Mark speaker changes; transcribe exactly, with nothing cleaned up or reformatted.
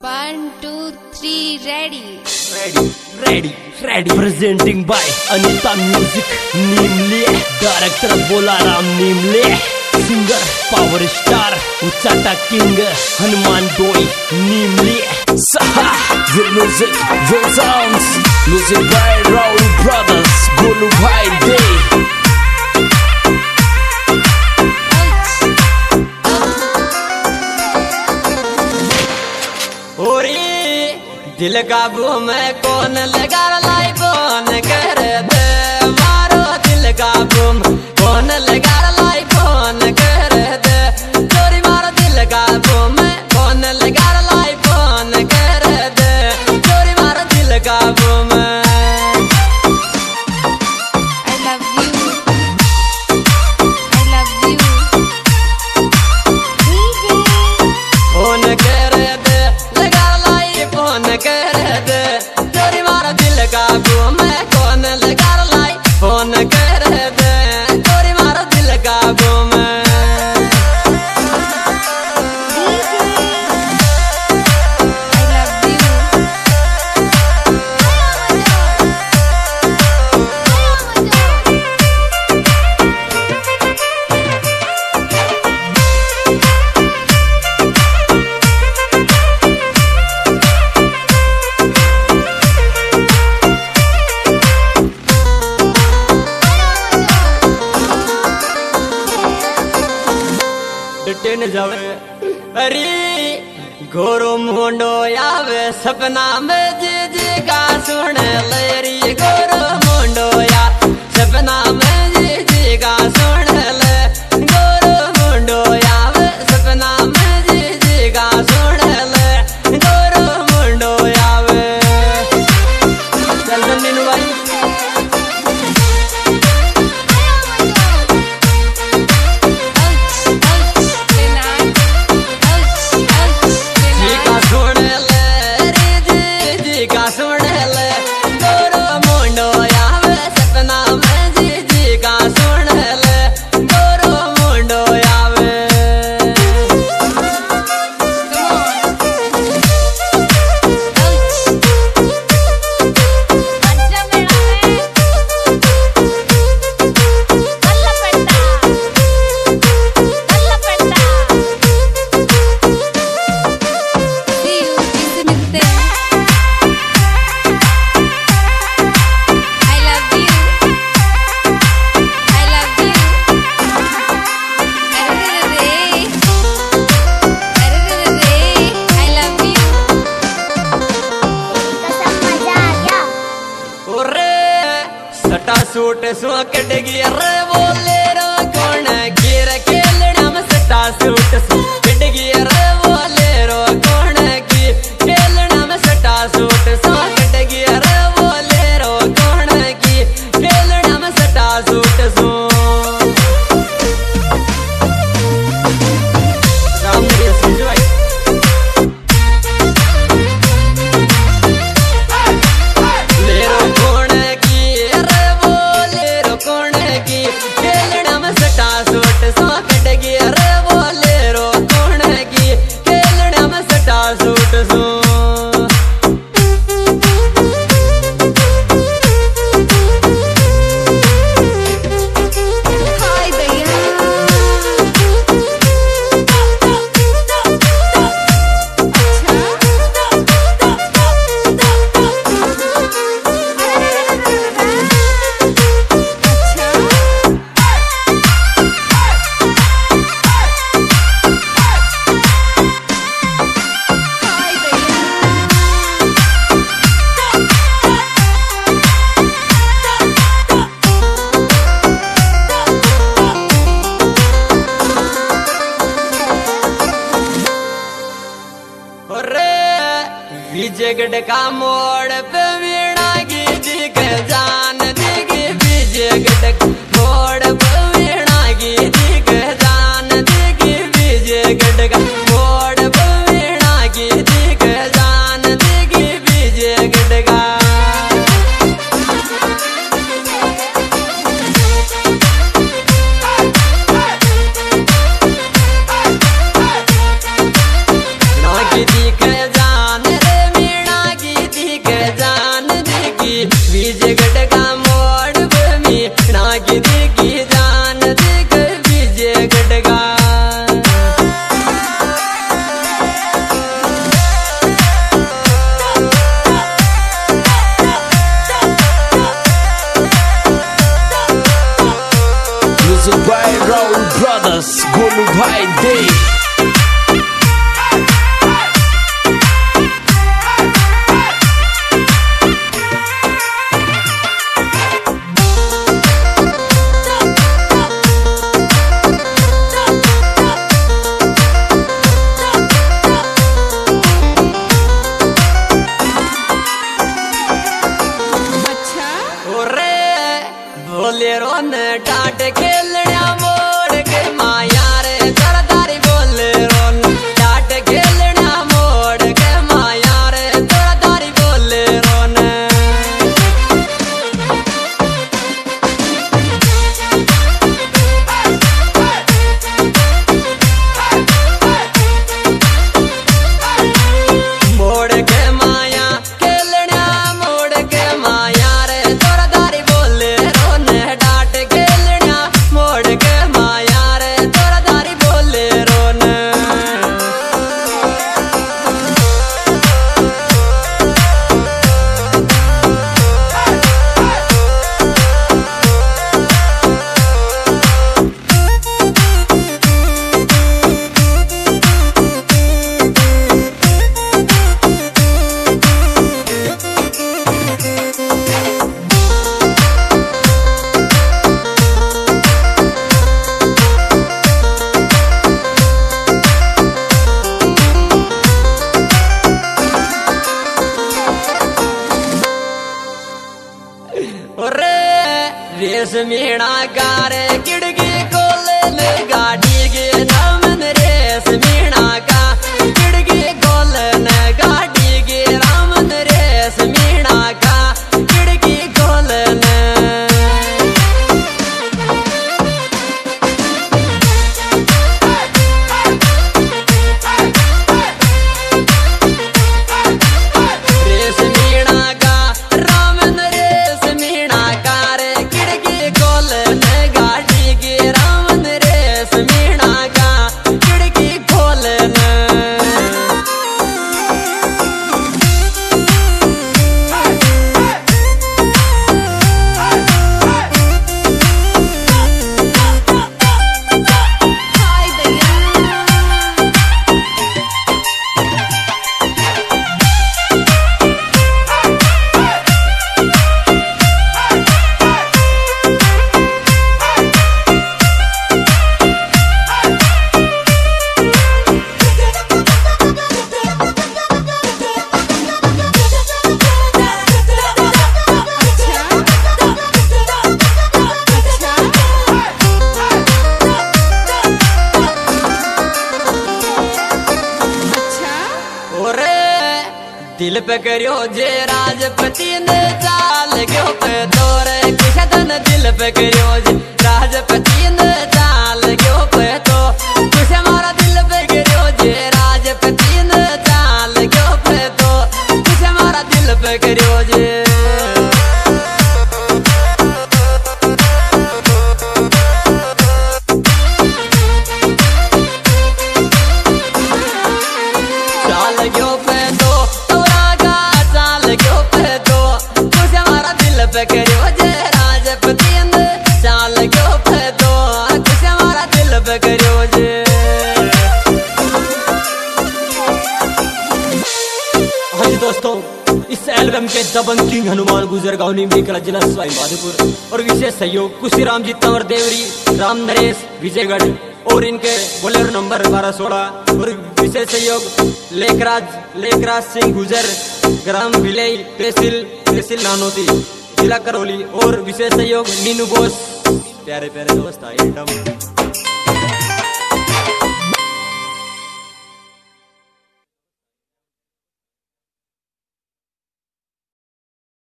Speaker 1: One, two, three, ready.
Speaker 2: Ready, ready, ready. Presenting by Anita Music. Nimle, director Bolaram Nimle. Singer, power star, Uchata King, Hanuman Doi Nimle. Saha, the music, the sounds. Music by Raul Brothers, Golu Bhai Day.
Speaker 3: दिल काबू में कौन लगा लाई कौन कर दे मारो दिल काबू में कौन लगा लाई कौन कर दे चोरी मारो दिल काबू में कौन लगा लाई कौन कर दे चोरी मारो दिल काबू में
Speaker 1: I love you. I love you.
Speaker 3: कौन कर दे लगा लाई कौन कर दे चोरी मारो दिल काबू में कौन लगा लाई कौन कर दे चोरी मारो दिल काबू में
Speaker 1: I love you.
Speaker 3: टेन जावे अरे गोरो मोंडो आवे सपना में जी जी का सुन लेरी गोरो मोंडो या सपना में जी जी का सुन ले गोरो मोंडो आवे सपना में जी जी का सुन ले गोरो मोंडो आवे चल मीनू भाई सूट सो कटगी रे बोले रो कौन गिर खेलना में सटा सूट सो कटगी रे बोले रो कौन की खेलना में सटा सूट सो कटगी रे बोले रो कौन की खेलना में सटा सूट सो राम ने समझाई ले रो कौन खेलना में सटा सूट सो कटगी रे बोले रो कौन की खेलना में सटा सूट सो
Speaker 1: हाय भैया.
Speaker 3: विजयगढ़ का मोड़ पे वीणा की दिख जान दिखी विजयगढ़ मोड़ पे वीणा की दिख जान दिखी विजयगढ़ का मोड़ पे वीणा की दिख जान दिखी विजयगढ़ का ना की दिख जान रेस मीणा गारे खिड़की खोले गाड़ी के रामन रेस मीणा का खिड़की खोले गाड़ी के रामन रेस मीणा का खिड़की खोले दिल पे करियो जे राजपति ने चाल गयो पे तोरे कुशदन दिल पे करियो जे राजपति ने चाल गयो पे तो कुछ हमारा दिल पे करियो जे राजपति ने चाल गयो पे तो कुछ हमारा दिल पे करियो जे चाल गयो पे करियो जे राजपति ने चाल गयो पे तो कुछ हमारा दिल पे करियो जे
Speaker 2: हाँ जी दोस्तों, इस एल्बम के दबंग किंग हनुमान गुजर गांव नीमली कला जिला सवाई माधोपुर और विशेष सहयोग कुशीराम जी तंवर देवरी राम नरेश विजयगढ़ और इनके बोलेरो नंबर बारह सोलह और विशेष सहयोग लेखराज लेखराज सिंह गुजर ग्राम भिलई तहसील तहसील नानोती जिला करौली और विशेष सहयोग मीनू बोस प्यारे प्यारे दोस्त आइटम।